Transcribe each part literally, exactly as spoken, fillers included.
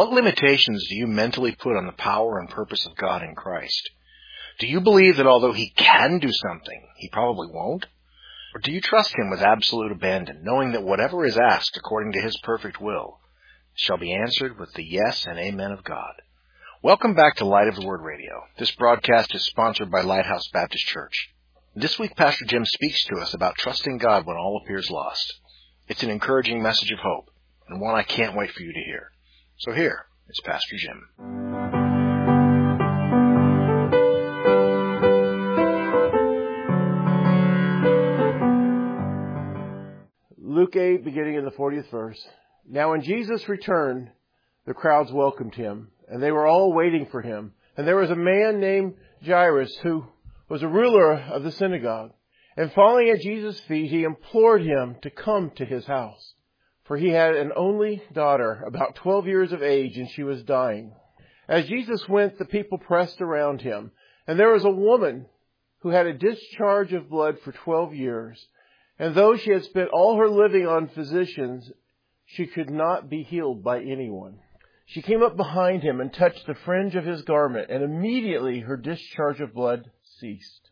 What limitations do you mentally put on the power and purpose of God in Christ? Do you believe that although He can do something, He probably won't? Or do you trust Him with absolute abandon, knowing that whatever is asked according to His perfect will shall be answered with the yes and amen of God? Welcome back to Light of the Word Radio. This broadcast is sponsored by Lighthouse Baptist Church. This week, Pastor Jim speaks to us about trusting God when all appears lost. It's an encouraging message of hope, and one I can't wait for you to hear. So here is Pastor Jim. Luke eight, beginning in the fortieth verse. Now when Jesus returned, the crowds welcomed Him, and they were all waiting for Him. And there was a man named Jairus who was a ruler of the synagogue. And falling at Jesus' feet, he implored Him to come to his house. For he had an only daughter, about twelve years of age, and she was dying. As Jesus went, the people pressed around Him. And there was a woman who had a discharge of blood for twelve years. And though she had spent all her living on physicians, she could not be healed by anyone. She came up behind Him and touched the fringe of His garment, and immediately her discharge of blood ceased.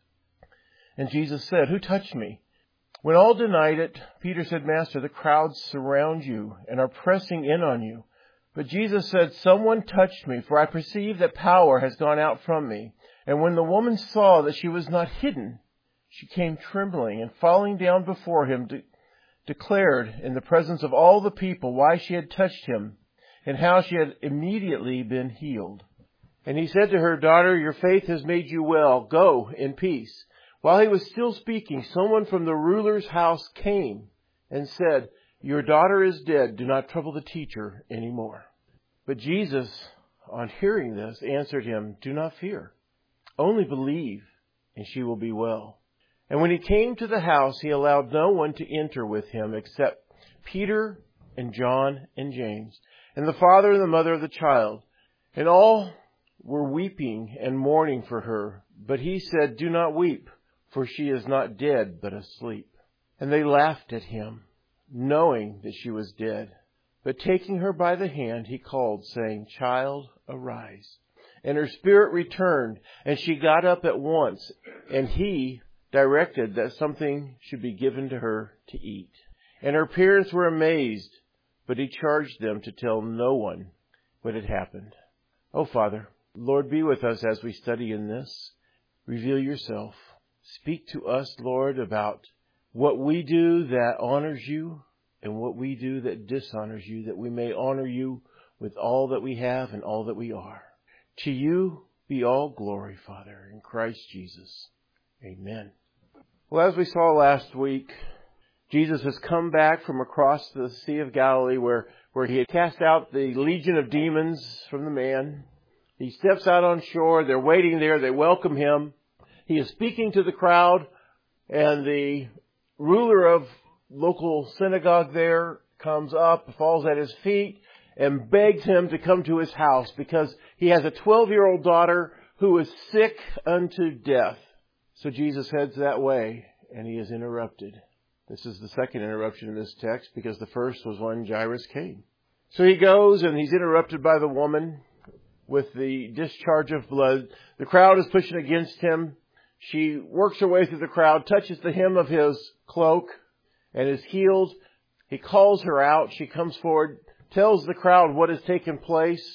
And Jesus said, "Who touched me?" When all denied it, Peter said, "Master, the crowds surround you and are pressing in on you." But Jesus said, "Someone touched me, for I perceive that power has gone out from me." And when the woman saw that she was not hidden, she came trembling and falling down before Him, de- declared in the presence of all the people why she had touched Him and how she had immediately been healed. And He said to her, "Daughter, your faith has made you well. Go in peace." While He was still speaking, someone from the ruler's house came and said, "Your daughter is dead. Do not trouble the teacher anymore." But Jesus, on hearing this, answered him, "Do not fear. Only believe, and she will be well." And when He came to the house, He allowed no one to enter with Him except Peter and John and James, and the father and the mother of the child. And all were weeping and mourning for her. But He said, "Do not weep, for she is not dead, but asleep." And they laughed at Him, knowing that she was dead. But taking her by the hand, He called, saying, "Child, arise." And her spirit returned, and she got up at once, and He directed that something should be given to her to eat. And her parents were amazed, but He charged them to tell no one what had happened. Oh, Father, Lord, be with us as we study in this. Reveal Yourself. Speak to us, Lord, about what we do that honors You and what we do that dishonors You, that we may honor You with all that we have and all that we are. To You be all glory, Father, in Christ Jesus. Amen. Well, as we saw last week, Jesus has come back from across the Sea of Galilee where, where He had cast out the legion of demons from the man. He steps out on shore. They're waiting there. They welcome Him. He is speaking to the crowd, and the ruler of local synagogue there comes up, falls at His feet, and begs Him to come to his house because he has a twelve-year-old daughter who is sick unto death. So Jesus heads that way, and He is interrupted. This is the second interruption in this text because the first was when Jairus came. So He goes, and He's interrupted by the woman with the discharge of blood. The crowd is pushing against Him. She works her way through the crowd, touches the hem of His cloak, and is healed. He calls her out. She comes forward, tells the crowd what has taken place.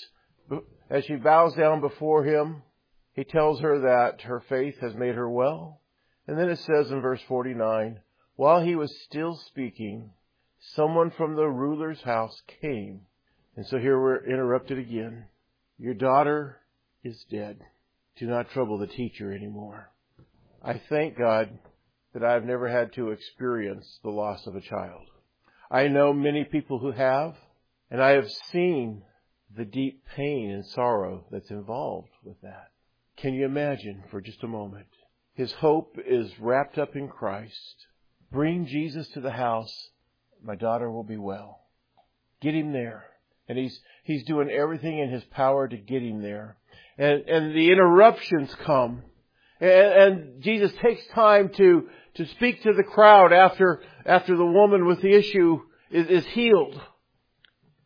As she bows down before Him, He tells her that her faith has made her well. And then it says in verse forty-nine, while He was still speaking, someone from the ruler's house came. And so here we're interrupted again. Your daughter is dead. Do not trouble the teacher anymore. I thank God that I've never had to experience the loss of a child. I know many people who have, and I have seen the deep pain and sorrow that's involved with that. Can you imagine for just a moment? His hope is wrapped up in Christ. Bring Jesus to the house. My daughter will be well. Get him there. And he's he's doing everything in his power to get him there. And and the interruptions come. And, and Jesus takes time to, to speak to the crowd after after the woman with the issue is, is healed.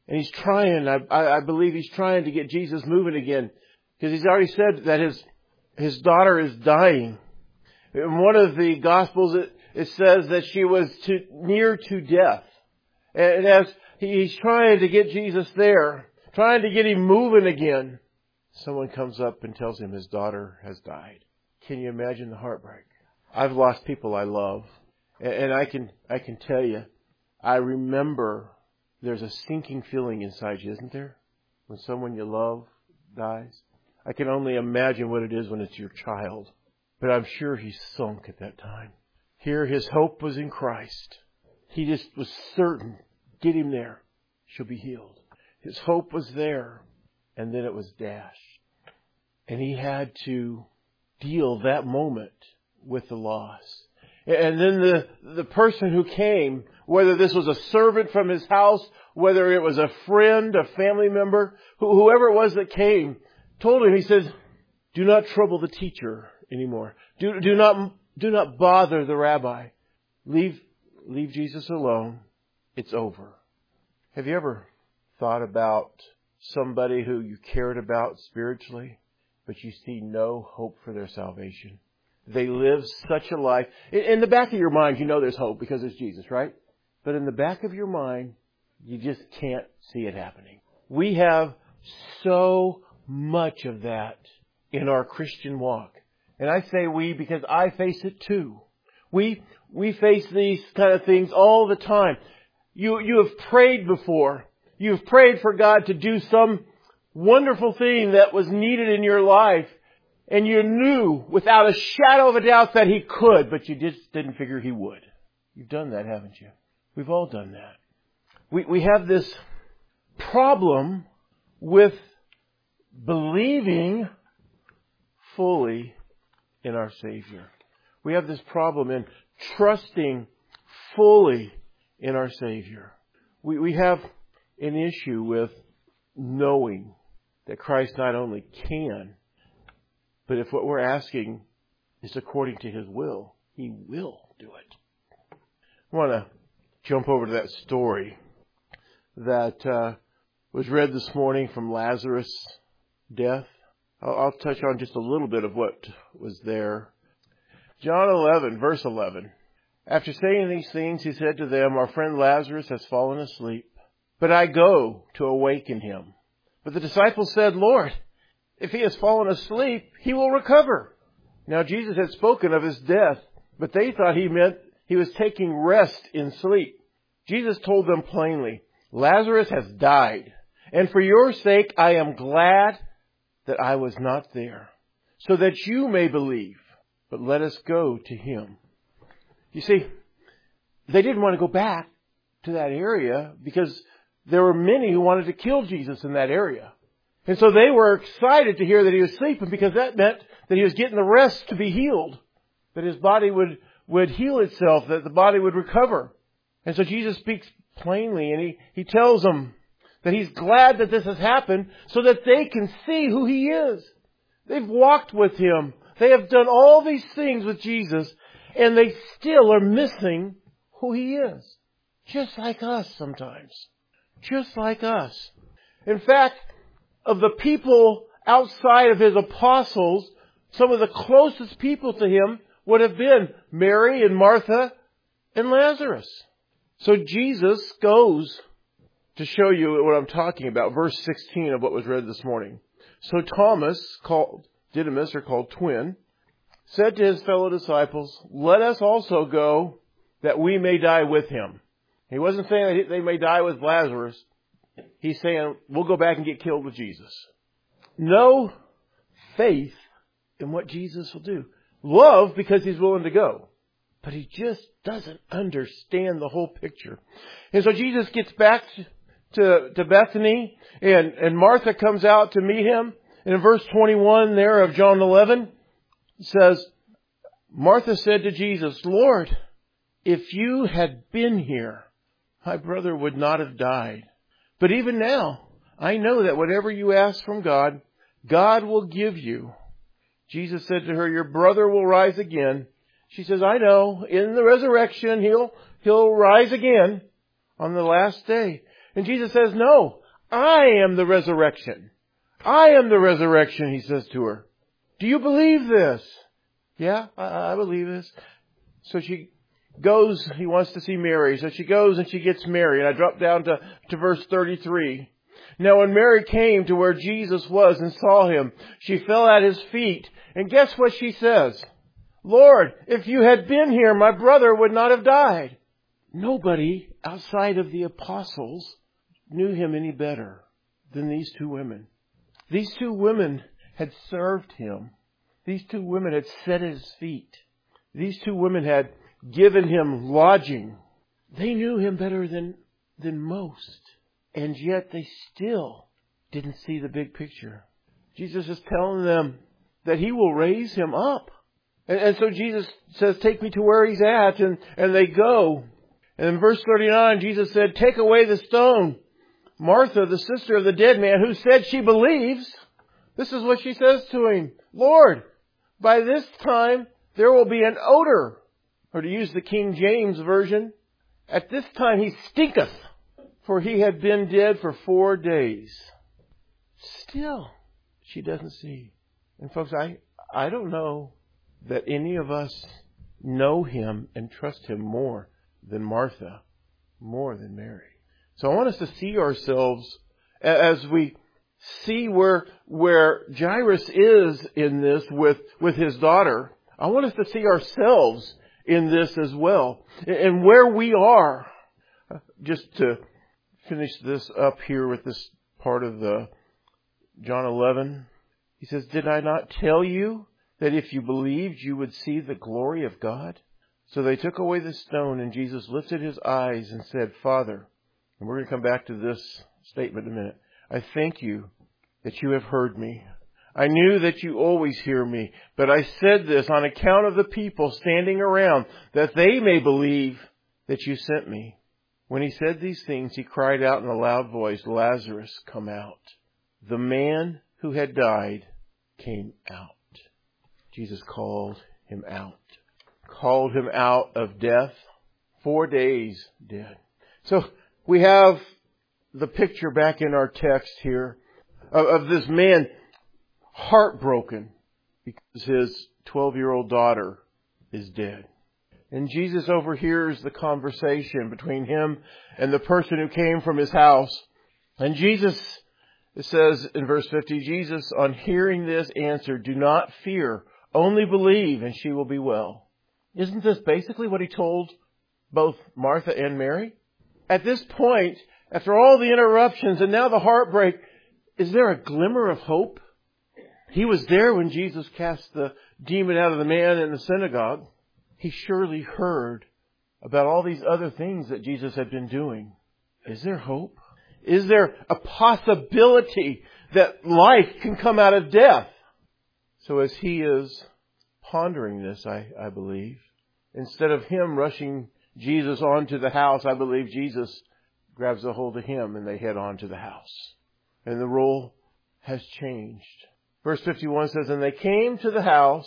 And he's trying, I, I believe he's trying to get Jesus moving again. Because he's already said that his, his daughter is dying. In one of the Gospels, it, it says that she was to, near to death. And as he's trying to get Jesus there, trying to get him moving again, someone comes up and tells him his daughter has died. Can you imagine the heartbreak? I've lost people I love. And I can, I can tell you, I remember there's a sinking feeling inside you, isn't there? When someone you love dies. I can only imagine what it is when it's your child. But I'm sure he sunk at that time. Here his hope was in Christ. He just was certain, get him there, she'll be healed. His hope was there, and then it was dashed. And he had to deal that moment with the loss. And then the, the person who came, whether this was a servant from his house, whether it was a friend, a family member, whoever it was that came, told him, he said, do not trouble the teacher anymore. Do, do not, do not bother the rabbi. Leave, leave Jesus alone. It's over. Have you ever thought about somebody who you cared about spiritually, but you see no hope for their salvation? They live such a life. In the back of your mind, you know there's hope because it's Jesus, right? But in the back of your mind, you just can't see it happening. We have so much of that in our Christian walk. And I say we because I face it too. We, we face these kind of things all the time. You, you have prayed before. You've prayed for God to do some wonderful thing that was needed in your life. And you knew without a shadow of a doubt that He could, but you just didn't figure He would. You've done that, haven't you? We've all done that. We, we have this problem with believing fully in our Savior. We have this problem in trusting fully in our Savior. We, we have an issue with knowing that Christ not only can, but if what we're asking is according to His will, He will do it. I want to jump over to that story that uh, was read this morning from Lazarus' death. I'll, I'll touch on just a little bit of what was there. John eleven, verse eleven. After saying these things, He said to them, our friend Lazarus has fallen asleep, but I go to awaken him. But the disciples said, Lord, if he has fallen asleep, he will recover. Now Jesus had spoken of his death, but they thought he meant he was taking rest in sleep. Jesus told them plainly, Lazarus has died, and for your sake I am glad that I was not there, so that you may believe. But let us go to him. You see, they didn't want to go back to that area because there were many who wanted to kill Jesus in that area. And so they were excited to hear that he was sleeping because that meant that he was getting the rest to be healed, that his body would, would heal itself, that the body would recover. And so Jesus speaks plainly and he, he tells them that he's glad that this has happened so that they can see who he is. They've walked with him. They have done all these things with Jesus and they still are missing who he is. Just like us sometimes. Just like us. In fact, of the people outside of his apostles, some of the closest people to him would have been Mary and Martha and Lazarus. So Jesus goes to show you what I'm talking about. Verse sixteen of what was read this morning. So Thomas, called Didymus, or called Twin, said to his fellow disciples, let us also go that we may die with him. He wasn't saying that they may die with Lazarus. He's saying, we'll go back and get killed with Jesus. No faith in what Jesus will do. Love because he's willing to go. But he just doesn't understand the whole picture. And so Jesus gets back to, to Bethany and, and Martha comes out to meet him. And in verse twenty-one there of John eleven, it says, Martha said to Jesus, Lord, if you had been here, my brother would not have died. But even now, I know that whatever you ask from God, God will give you. Jesus said to her, your brother will rise again. She says, I know, in the resurrection, he'll, he'll rise again on the last day. And Jesus says, no, I am the resurrection. I am the resurrection, he says to her. Do you believe this? Yeah, I, I believe this. So she goes, he wants to see Mary. So she goes and she gets Mary. And I drop down to, to verse thirty-three. Now when Mary came to where Jesus was and saw him, she fell at his feet. And guess what she says? Lord, if you had been here, my brother would not have died. Nobody outside of the apostles knew him any better than these two women. These two women had served him. These two women had sat at his feet. These two women had given him lodging. They knew him better than, than most. And yet they still didn't see the big picture. Jesus is telling them that he will raise him up. And, and so Jesus says, take me to where he's at. And, and they go. And in verse thirty-nine, Jesus said, take away the stone. Martha, the sister of the dead man, who said she believes, this is what she says to him. Lord, by this time there will be an odor. Or to use the King James Version, at this time he stinketh, for he had been dead for four days. Still, she doesn't see. And folks, I, I don't know that any of us know him and trust him more than Martha, more than Mary. So I want us to see ourselves as we see where, where Jairus is in this with, with his daughter. I want us to see ourselves in this as well. And where we are. Just to finish this up here with this part of the John eleven. He says, did I not tell you that if you believed, you would see the glory of God? So they took away the stone, and Jesus lifted his eyes and said, Father, and we're going to come back to this statement in a minute. I thank you that you have heard me. I knew that you always hear me, but I said this on account of the people standing around, that they may believe that you sent me. When he said these things, he cried out in a loud voice, Lazarus, come out. The man who had died came out. Jesus called him out. Called him out of death. Four days dead. So we have the picture back in our text here of, of this man heartbroken because his twelve-year-old daughter is dead. And Jesus overhears the conversation between him and the person who came from his house. And Jesus, it says in verse fifty, Jesus, on hearing this, answered, do not fear, only believe, and she will be well. Isn't this basically what he told both Martha and Mary? At this point, after all the interruptions and now the heartbreak, is there a glimmer of hope? He was there when Jesus cast the demon out of the man in the synagogue. He surely heard about all these other things that Jesus had been doing. Is there hope? Is there a possibility that life can come out of death? So as he is pondering this, I, I believe, instead of him rushing Jesus onto the house, I believe Jesus grabs a hold of him and they head on to the house. And the role has changed. Verse fifty-one says, and they came to the house.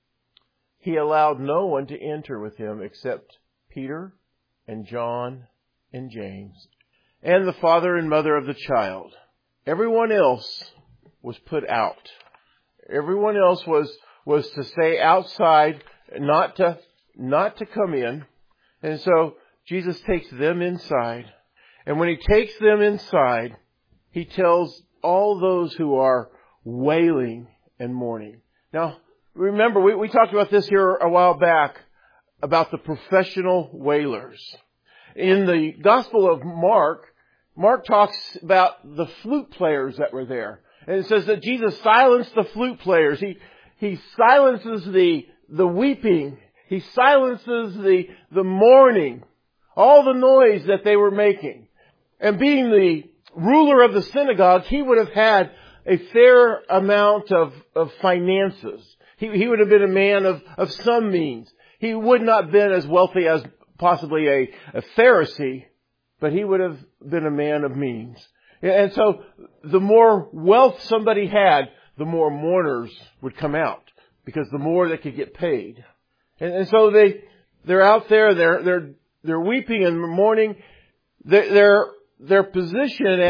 He allowed no one to enter with him except Peter and John and James and the father and mother of the child. Everyone else was put out. Everyone else was, was to stay outside, not to, not to come in. And so Jesus takes them inside. And when he takes them inside, he tells all those who are wailing and mourning. Now, remember, we, we talked about this here a while back about the professional wailers. In the Gospel of Mark, Mark talks about the flute players that were there. And it says that Jesus silenced the flute players. He, he silences the, the weeping. He silences the, the mourning. All the noise that they were making. And being the ruler of the synagogue, he would have had a fair amount of, of finances. He, he would have been a man of, of some means. He would not have been as wealthy as possibly a, a Pharisee, but he would have been a man of means. And so the more wealth somebody had, the more mourners would come out because the more they could get paid. And, and so they, they're out there, they're, they're, they're weeping and mourning. Their, their, their position as,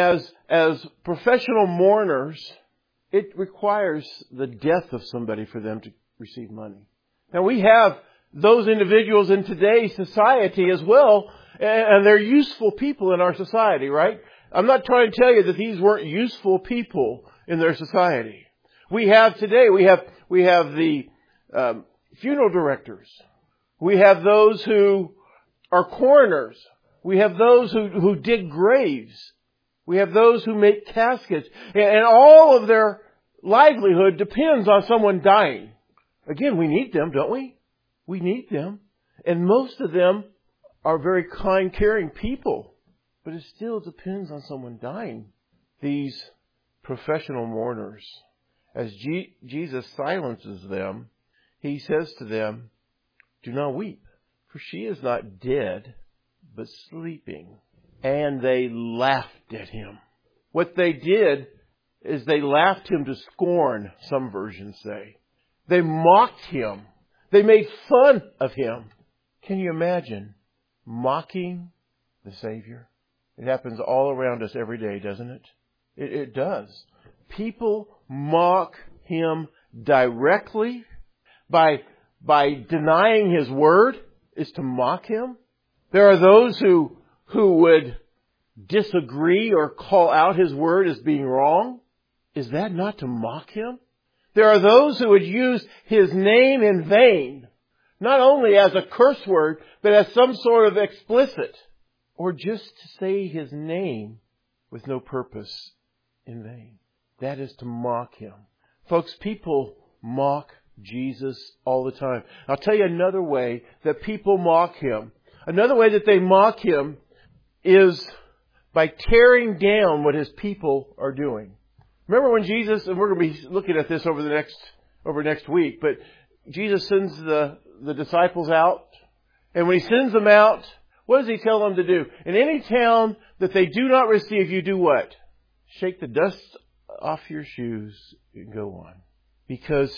as professional mourners, it requires the death of somebody for them to receive money. Now we have those individuals in today's society as well, and they're useful people in our society, right? I'm not trying to tell you that these weren't useful people in their society. We have today, we have, we have the um, funeral directors. We have those who are coroners. We have those who, who dig graves. We have those who make caskets. And, and all of their livelihood depends on someone dying. Again, we need them, don't we? We need them. And most of them are very kind, caring people. But it still depends on someone dying. These professional mourners, as G- Jesus silences them, He says to them, "Do not weep, for she is not dead, but sleeping." And they laughed at Him. What they did is they laughed Him to scorn, some versions say. They mocked Him. They made fun of Him. Can you imagine mocking the Savior? It happens all around us every day, doesn't it? It, it does. People mock Him directly by, by denying His word is to mock Him. There are those who, who would disagree or call out His word as being wrong. Is that not to mock Him? There are those who would use His name in vain, not only as a curse word, but as some sort of explicit, or just to say His name with no purpose in vain. That is to mock Him. Folks, people mock Jesus all the time. I'll tell you another way that people mock Him. Another way that they mock Him is by tearing down what His people are doing. Remember when Jesus, and we're going to be looking at this over the next, over next week, but Jesus sends the, the disciples out, and when He sends them out, what does He tell them to do? In any town that they do not receive, you do what? Shake the dust off your shoes and go on. Because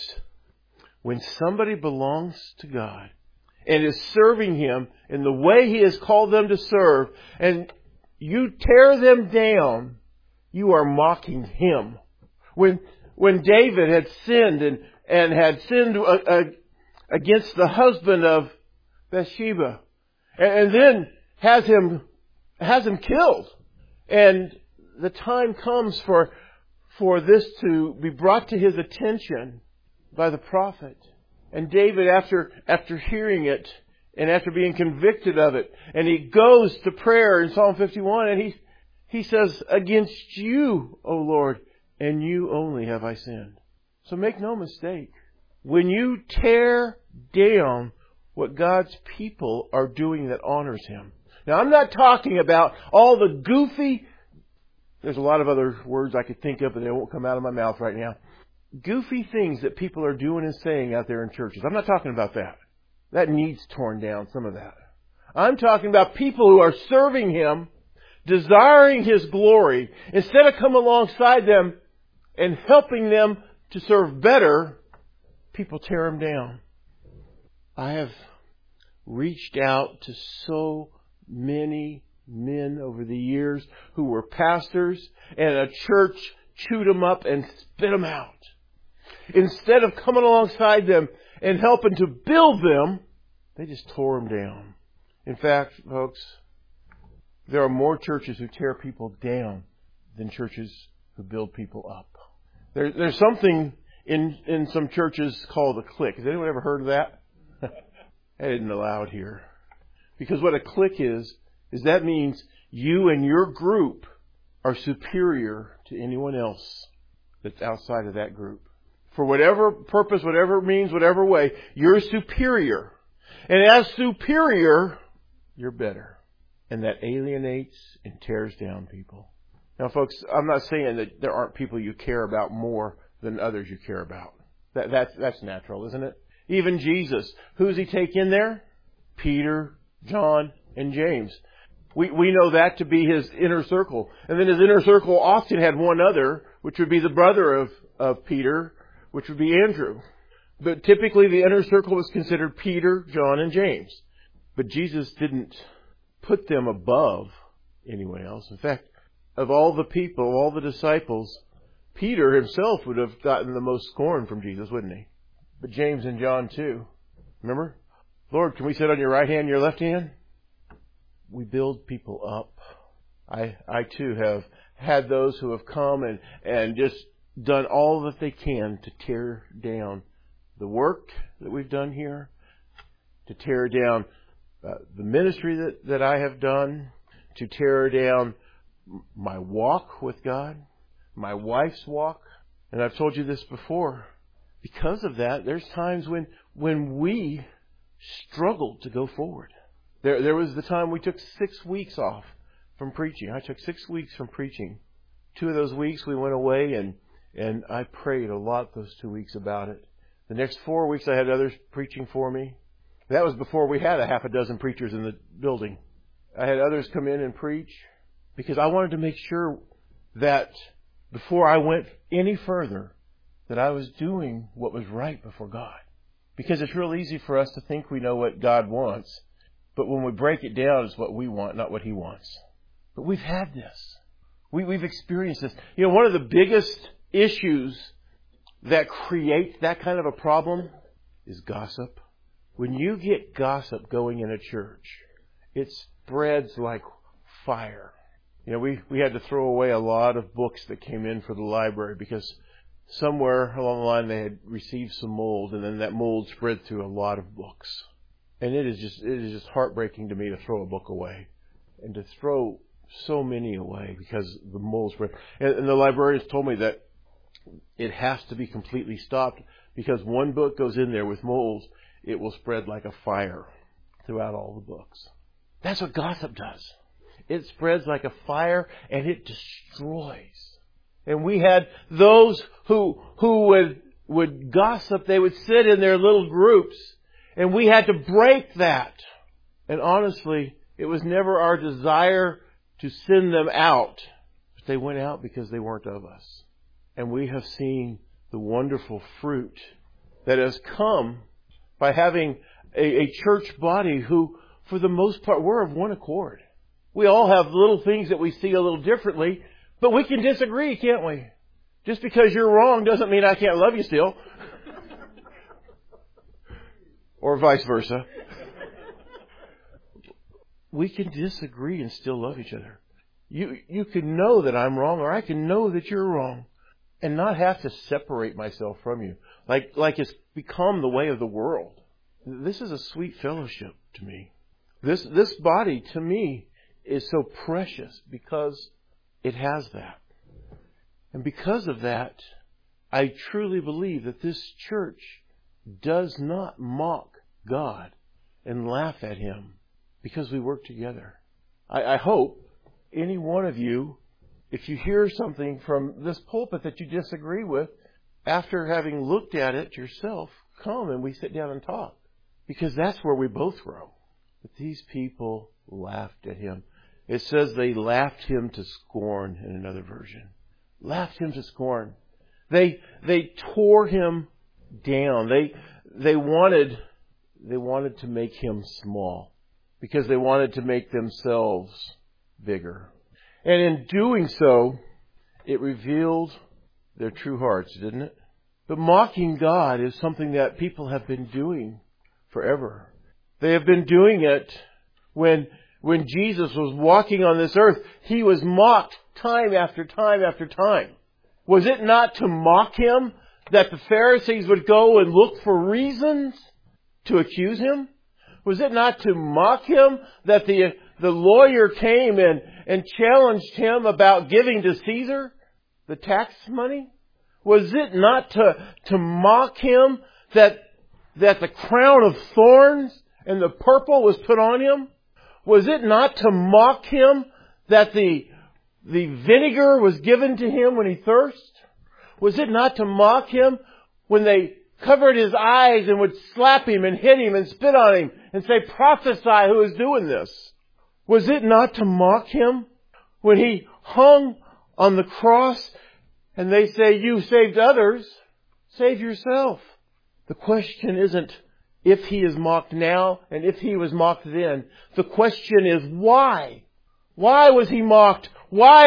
when somebody belongs to God and is serving Him in the way He has called them to serve, and you tear them down, you are mocking Him. When when David had sinned and, and had sinned uh, uh, against the husband of Bathsheba, and, and then has him has him killed, and the time comes for for this to be brought to his attention by the prophet. And David, after after hearing it and after being convicted of it, and he goes to prayer in Psalm fifty-one, and he he says, "Against you, O Lord, and you only have I sinned." So make no mistake, when you tear down what God's people are doing that honors Him. Now, I'm not talking about all the goofy, there's a lot of other words I could think of, but they won't come out of my mouth right now. Goofy things that people are doing and saying out there in churches. I'm not talking about that. That needs torn down, some of that. I'm talking about people who are serving Him, desiring His glory. Instead of coming alongside them and helping them to serve better, people tear them down. I have reached out to so many men over the years who were pastors, and a church chewed them up and spit them out. Instead of coming alongside them and helping to build them, they just tore them down. In fact, folks, there are more churches who tear people down than churches who build people up. There, there's something in, in some churches called a clique. Has anyone ever heard of that? I didn't allow it here. Because what a clique is, is that means you and your group are superior to anyone else that's outside of that group. For whatever purpose, whatever means, whatever way, you're superior. And as superior, you're better. And that alienates and tears down people. Now, folks, I'm not saying that there aren't people you care about more than others you care about. That, that's, that's natural, isn't it? Even Jesus. Who does He take in there? Peter, John, and James. We, we know that to be His inner circle. And then His inner circle often had one other, which would be the brother of, of Peter, which would be Andrew. But typically the inner circle was considered Peter, John, and James. But Jesus didn't put them above anyone else. In fact, of all the people, all the disciples, Peter himself would have gotten the most scorn from Jesus, wouldn't he? But James and John too. Remember? Lord, can we sit on your right hand and your left hand? We build people up. I, I too have had those who have come and, and just done all that they can to tear down the work that we've done here, to tear down uh, the ministry that, that I have done, to tear down my walk with God, my wife's walk. And I've told you this before. Because of that, there's times when, when we struggled to go forward. There, there was the time we took six weeks off from preaching. I took six weeks from preaching. Two of those weeks we went away and, and I prayed a lot those two weeks about it. The next four weeks I had others preaching for me. That was before we had a half a dozen preachers in the building. I had others come in and preach because I wanted to make sure that before I went any further, that I was doing what was right before God. Because it's real easy for us to think we know what God wants, but when we break it down, it's what we want, not what He wants. But we've had this. We, we've experienced this. You know, one of the biggest issues that creates that kind of a problem is gossip. When you get gossip going in a church, it spreads like fire. You know, we, we had to throw away a lot of books that came in for the library because somewhere along the line they had received some mold, and then that mold spread through a lot of books. And it is just it is just heartbreaking to me to throw a book away and to throw so many away because the mold spread. And, and the librarians told me that it has to be completely stopped because one book goes in there with molds, it will spread like a fire throughout all the books. That's what gossip does. It spreads like a fire and it destroys. And we had those who who would would gossip. They would sit in their little groups, and we had to break that. And honestly, it was never our desire to send them out, but they went out because they weren't of us. And we have seen the wonderful fruit that has come by having a, a church body who, for the most part, we're of one accord. We all have little things that we see a little differently, but we can disagree, can't we? Just because you're wrong doesn't mean I can't love you still. Or vice versa. We can disagree and still love each other. You, you can know that I'm wrong, or I can know that you're wrong, and not have to separate myself from you. Like, like it's become the way of the world. This is a sweet fellowship to me. This, this body, to me, is so precious because it has that. And because of that, I truly believe that this church does not mock God and laugh at Him because we work together. I, I hope any one of you, if you hear something from this pulpit that you disagree with, after having looked at it yourself, come and we sit down and talk. Because that's where we both grow. But these people laughed at Him. It says they laughed Him to scorn in another version. Laughed Him to scorn. They they tore Him down. They they wanted they wanted to make Him small because they wanted to make themselves bigger. And in doing so, it revealed their true hearts, didn't it? But mocking God is something that people have been doing forever. They have been doing it when When Jesus was walking on this earth, He was mocked time after time after time. Was it not to mock Him that the Pharisees would go and look for reasons to accuse Him? Was it not to mock Him that the, the lawyer came and, and challenged Him about giving to Caesar the tax money? Was it not to, to mock Him that, that the crown of thorns and the purple was put on Him? Was it not to mock Him that the, the vinegar was given to Him when He thirsted? Was it not to mock Him when they covered His eyes and would slap Him and hit Him and spit on Him and say, prophesy who is doing this? Was it not to mock Him when He hung on the cross and they say, you saved others, save yourself? The question isn't if He is mocked now and if He was mocked then. The question is why? Why was He mocked? Why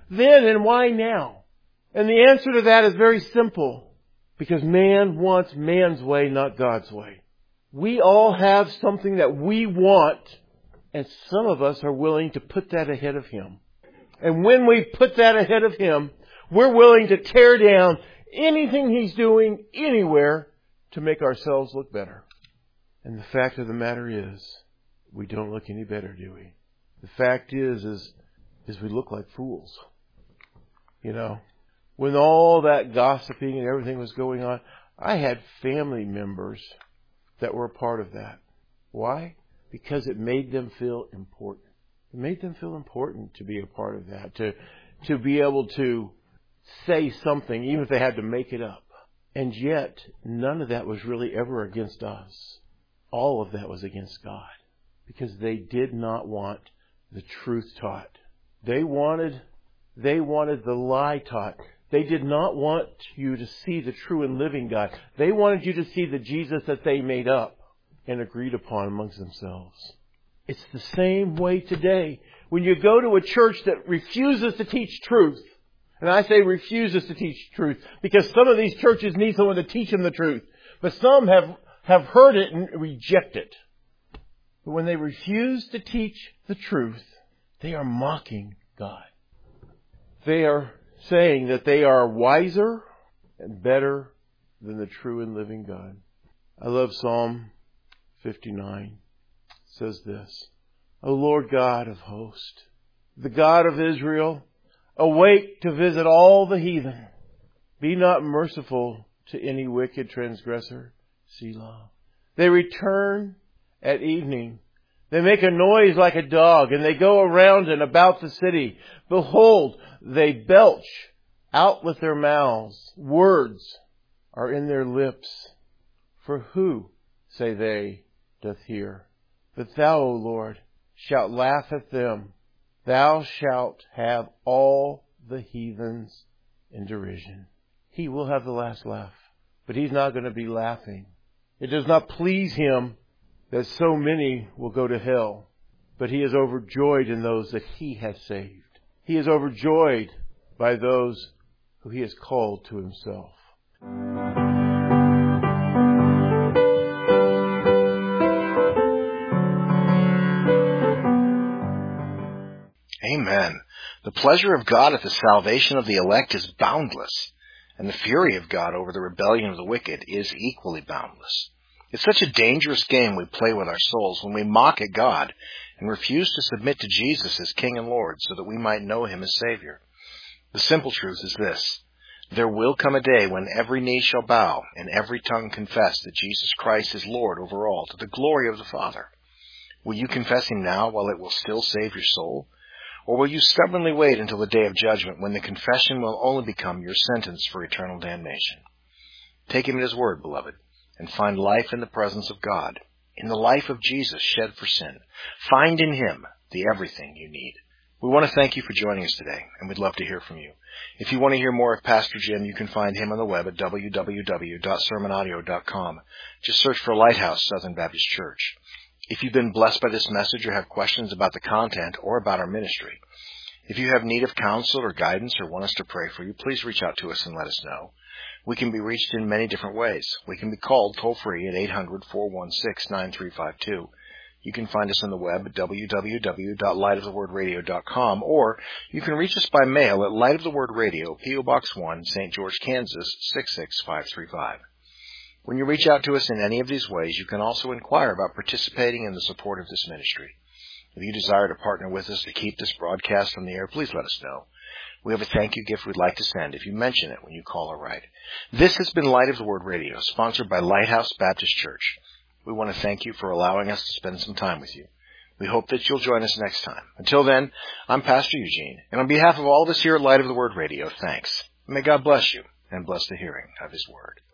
then and why now? And the answer to that is very simple. Because man wants man's way, not God's way. We all have something that we want, and some of us are willing to put that ahead of Him. And when we put that ahead of Him, we're willing to tear down anything He's doing anywhere to make ourselves look better. And the fact of the matter is, we don't look any better, do we? The fact is, is, is we look like fools. You know, when all that gossiping and everything was going on, I had family members that were a part of that. Why? Because it made them feel important. It made them feel important to be a part of that, to to be able to say something, even if they had to make it up. And yet, none of that was really ever against us. All of that was against God. Because they did not want the truth taught. They wanted, they wanted the lie taught. They did not want you to see the true and living God. They wanted you to see the Jesus that they made up and agreed upon amongst themselves. It's the same way today. When you go to a church that refuses to teach truth, and I say refuses to teach truth because some of these churches need someone to teach them the truth, but some have, have heard it and reject it. But when they refuse to teach the truth, they are mocking God. They are saying that they are wiser and better than the true and living God. I love Psalm fifty-nine. It says this, O Lord God of hosts, the God of Israel, awake to visit all the heathen. Be not merciful to any wicked transgressor. Selah. They return at evening. They make a noise like a dog, and they go around and about the city. Behold, they belch out with their mouths. Words are in their lips. For who, say they, doth hear? But thou, O Lord, shalt laugh at them. Thou shalt have all the heathens in derision. He will have the last laugh, but He's not going to be laughing. It does not please Him that so many will go to hell, but He is overjoyed in those that He has saved. He is overjoyed by those who He has called to Himself. Amen. The pleasure of God at the salvation of the elect is boundless, and the fury of God over the rebellion of the wicked is equally boundless. It's such a dangerous game we play with our souls when we mock at God and refuse to submit to Jesus as King and Lord so that we might know Him as Savior. The simple truth is this. There will come a day when every knee shall bow and every tongue confess that Jesus Christ is Lord over all, to the glory of the Father. Will you confess Him now while it will still save your soul? Or will you stubbornly wait until the day of judgment when the confession will only become your sentence for eternal damnation? Take Him at His word, beloved, and find life in the presence of God, in the life of Jesus shed for sin. Find in Him the everything you need. We want to thank you for joining us today, and we'd love to hear from you. If you want to hear more of Pastor Jim, you can find him on the web at w w w dot sermon audio dot com. Just search for Lighthouse Southern Baptist Church. If you've been blessed by this message or have questions about the content or about our ministry, if you have need of counsel or guidance or want us to pray for you, please reach out to us and let us know. We can be reached in many different ways. We can be called toll-free at eight hundred, four one six, nine three five two. You can find us on the web at w w w dot light of the word radio dot com, or you can reach us by mail at Light of the Word Radio, P O Box one, Saint George, Kansas, six six five three five. When you reach out to us in any of these ways, you can also inquire about participating in the support of this ministry. If you desire to partner with us to keep this broadcast on the air, please let us know. We have a thank you gift we'd like to send if you mention it when you call or write. This has been Light of the Word Radio, sponsored by Lighthouse Baptist Church. We want to thank you for allowing us to spend some time with you. We hope that you'll join us next time. Until then, I'm Pastor Eugene, and on behalf of all of us here at Light of the Word Radio, thanks. May God bless you and bless the hearing of His Word.